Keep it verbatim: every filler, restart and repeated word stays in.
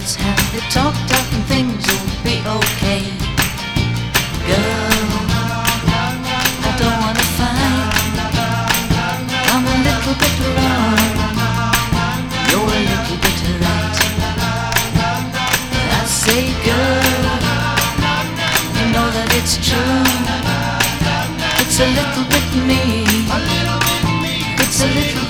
let's have it talked up and things will be okay. Girl, I don't wanna fight. I'm a little bit wrong, you're a little bit right. I say, girl, you know that it's true. It's a little bit me, it's a little